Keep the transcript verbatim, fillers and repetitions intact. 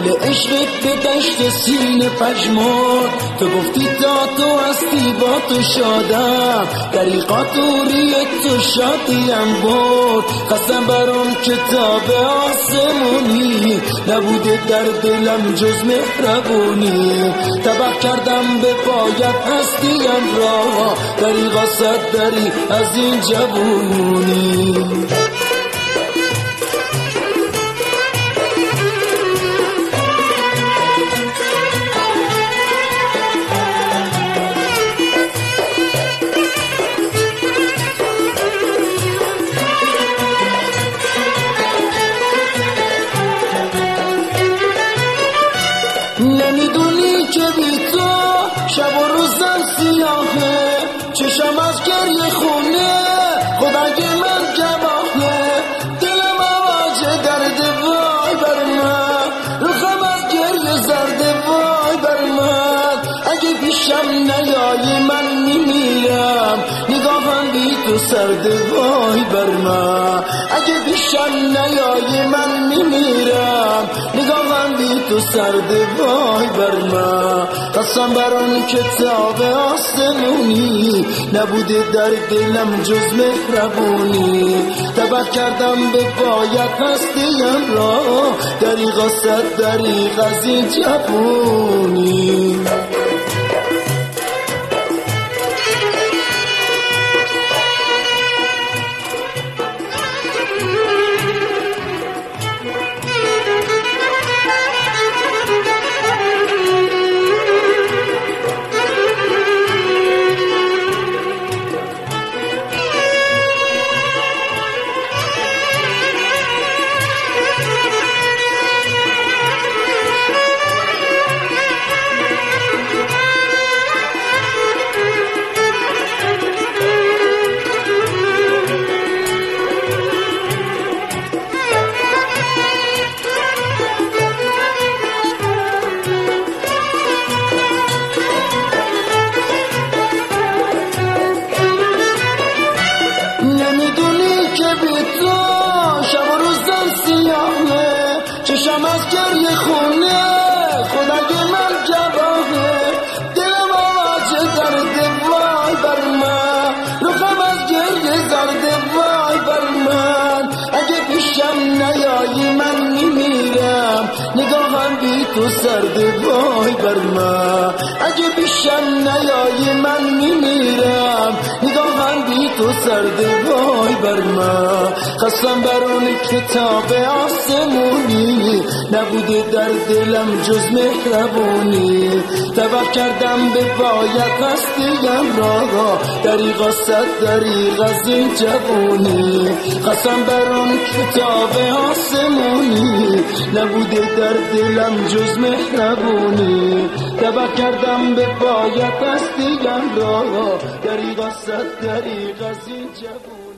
گل عشقت به دشت سینه پژمرد، تو گفتی تا تو هستی با تو شادم، دریقا توری تو شادیم برد. قسم بر اون کتاب آسمونی نبوده در دلم جز مهربونی، تبه کردم به پایت هستیم را، دریقا صد دری از این جوونی. نمیدونی که بی تو شب و روزم سیاهه، چشم از گریه خونه خدای من گواهه، دلم آواز درد وای بر من، روخم از گریه زرد وای بر من. اگه پیشم نیایی من میمیرم، نگاهم بی تو سرد وای بر من. اگه پیشم نیایی من میمیرم، نگاهم بی تو سرد وای بر من. قسم بر اون کتاب آسمونی نبوده در دلم جز مهربونی، تبه کردم به پایت هستیم را، دریغا صد دریغ از این جوونی. نمیدونی که بی تو شب و روزم سیاهه، چشم از گریه خونه خدای من گواهه، دلم آواز درد وای بر من، روخم از گریه زرد وای بر من. اگه پیشم نیایی من میمیرم، نگاهم بی تو سرد وای بر من. اگه پیشم نیایی من میمیرم، نگاهم بی تو سرد وای بر من. قسم بر اون کتاب آسمونی نبوده در دلم جز مهربونی، تبه کردم به پایت هستیم را، دریغا صد دریغ از این جوونی. قسم بر اون کتاب آسمونی نبوده در دلم جز مهربونی، تبه کردم به پایت هستیم را، دریغا صد دریغ از این جوونی.